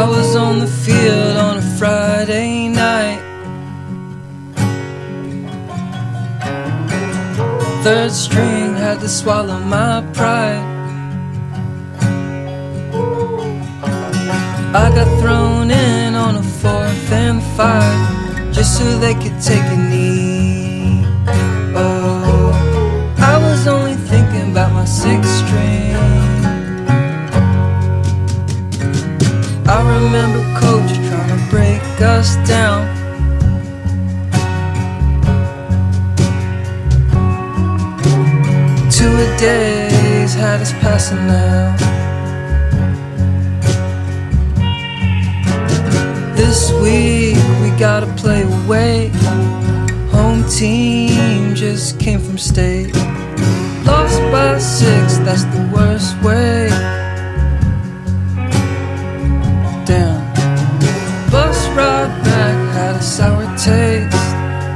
I was on the field on a Friday night. Third string had to swallow my pride. I got thrown in on a 4th and 5 just so they could take a knee. Oh, I was only thinking about my 6th string. I remember coach trying to break us down. Two-a-days had us passing out. This week we gotta play away. Home team just came from state. Lost by 6, that's the worst way. Damn. Bus ride back had a sour taste.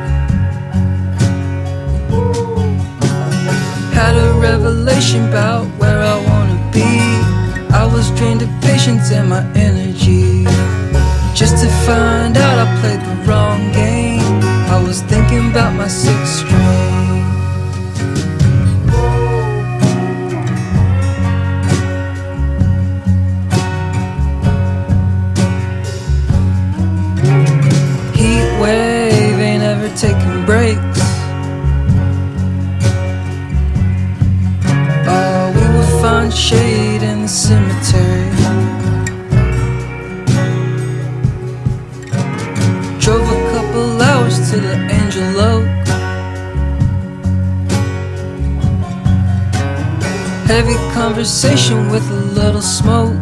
Had a revelation about where I wanna be. I was drained of patience and my energy, just to find out I played the wrong game. I was thinking about my 6th string. Heat wave ain't ever taking breaks. Oh, we would find shade in the cemetery. Drove a couple hours to the Angel Oak. Heavy conversation with a little smoke.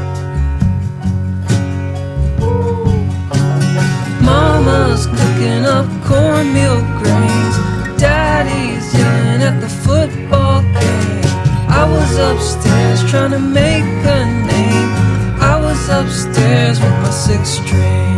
Mama's cooking up cornmeal grains. Daddy's yelling at the football game. I was upstairs trying to make a name. I was upstairs with my 6th string.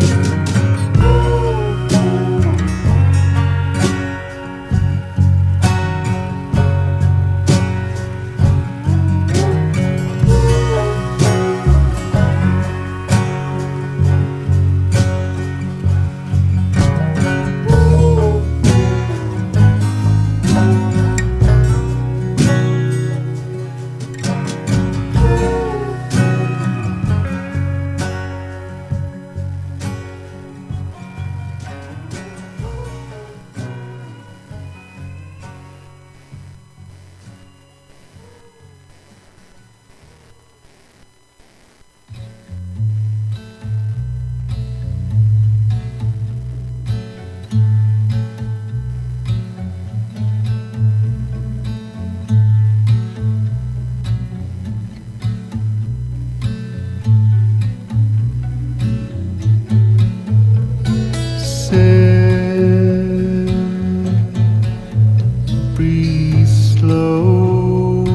Breathe slow.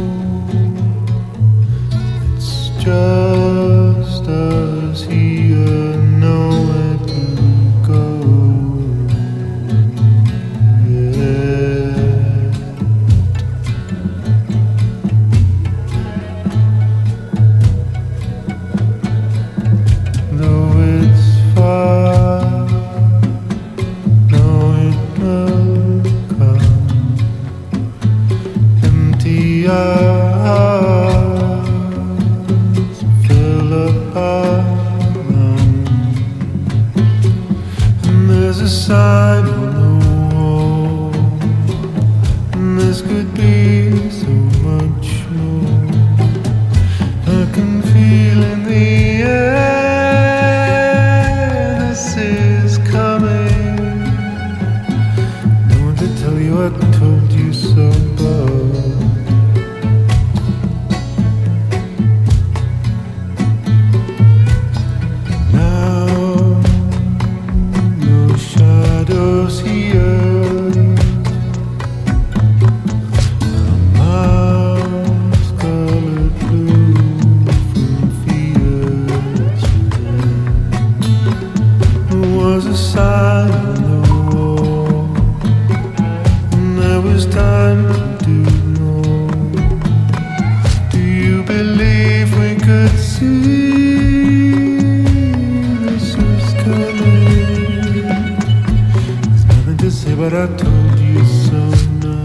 It's just us here, nowhere to go. Yeah. Though it's far, know it will come. Empty eyes fill up our lungs, and there's a sign on the wall, and this could be so much more. I can feel in the air this is coming. No one to tell you I told you so, but here. I'm out There's nothing to say, but I told you so now.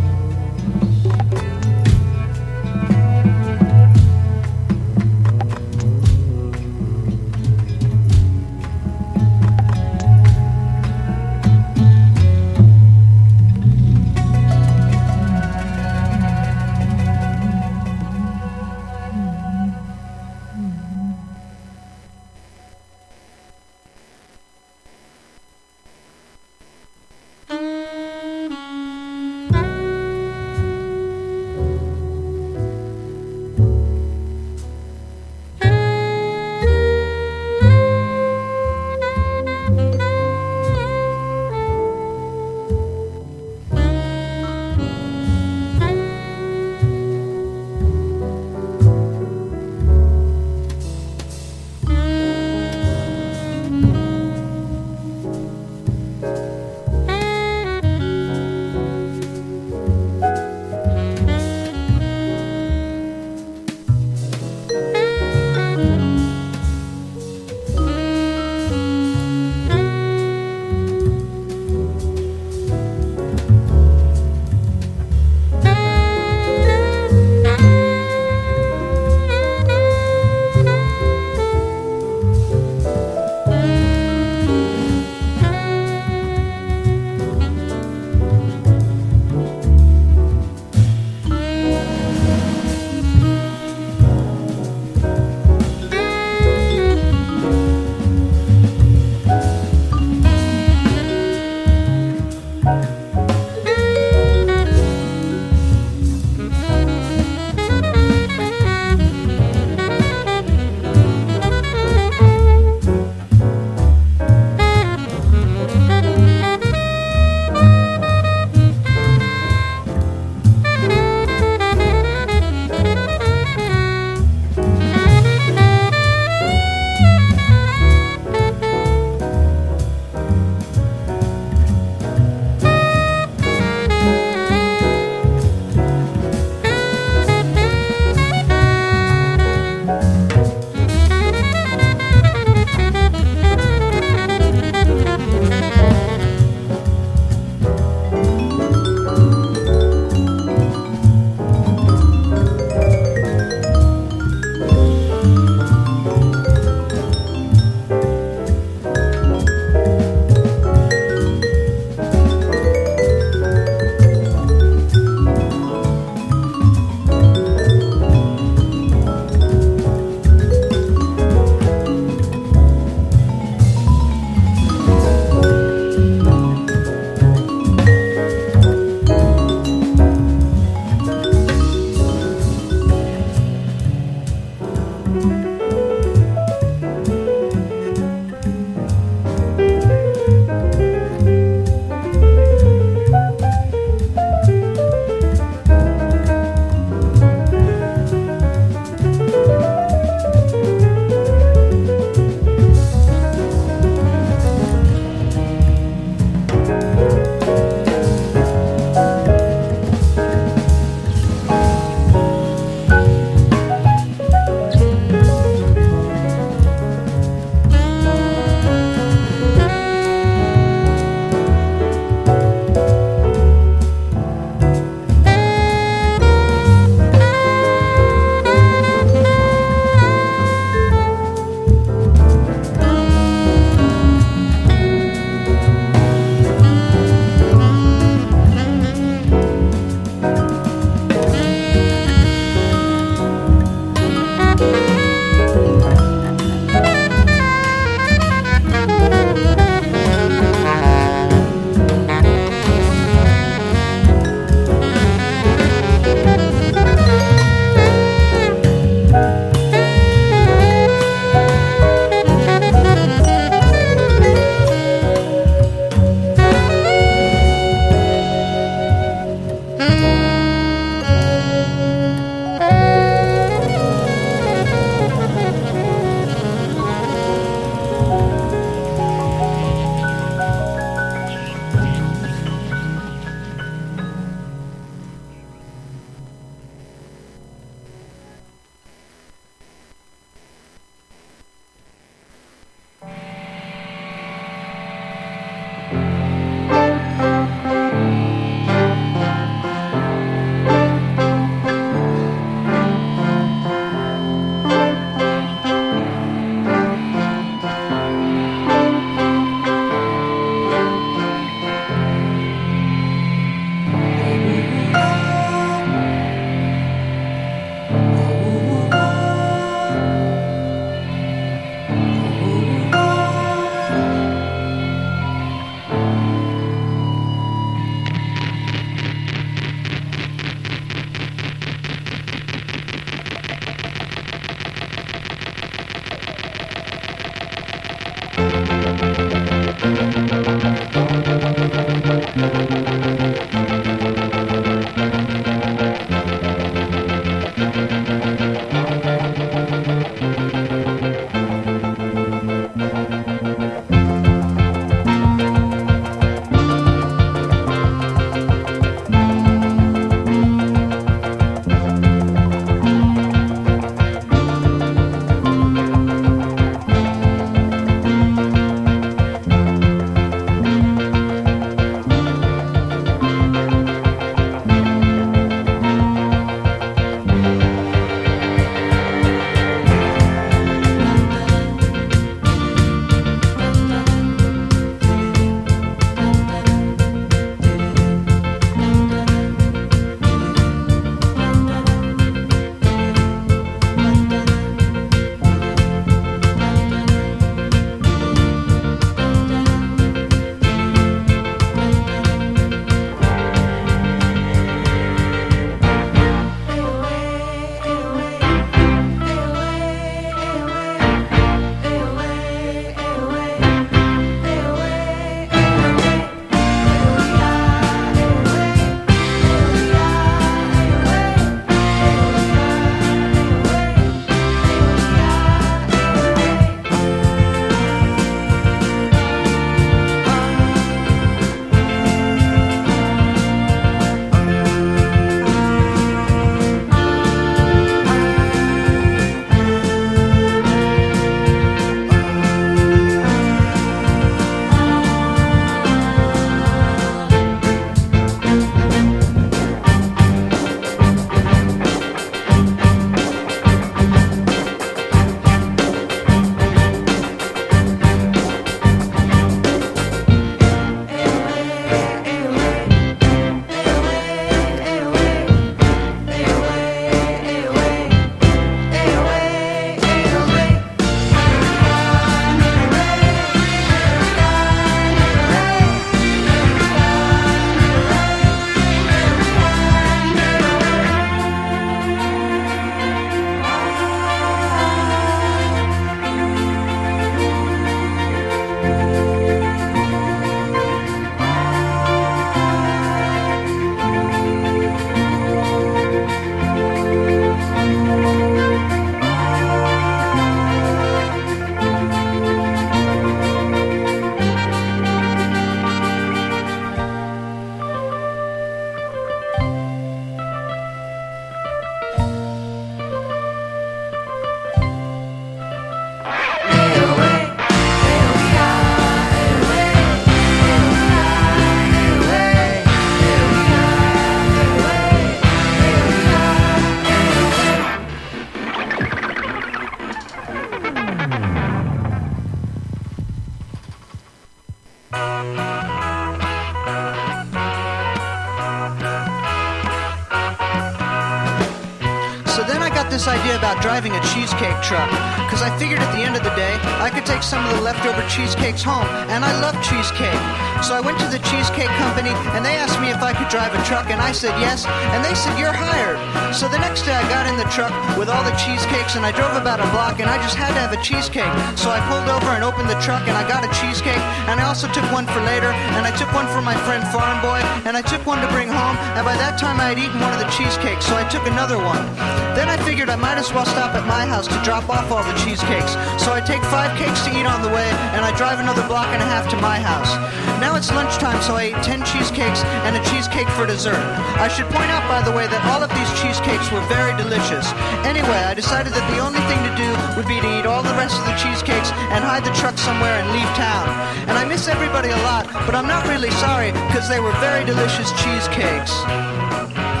this idea about driving a cheesecake truck, because I figured at the end of the day, I could take some of the leftover cheesecakes home, and I love cheesecake. So I went to the cheesecake company, and they asked me if I could drive a truck, and I said yes, and they said, you're hired. So the next day I got in the truck with all the cheesecakes, and I drove about a block, and I just had to have a cheesecake. So I pulled over and opened the truck, and I got a cheesecake, and I also took one for later, and I took one for my friend Farm Boy, and I took one to bring home, and by that time I had eaten one of the cheesecakes, so I took another one. Then I figured I might as well stop at my house to drop off all the cheesecakes. So I take 5 cakes to eat on the way, and I drive another block and a half to my house. Now it's lunchtime, so I ate 10 cheesecakes and a cheesecake for dessert. I should point out, by the way, that all of these cheesecakes were very delicious. Anyway, I decided that the only thing to do would be to eat all the rest of the cheesecakes and hide the truck somewhere and leave town. And I miss everybody a lot, but I'm not really sorry, because they were very delicious cheesecakes.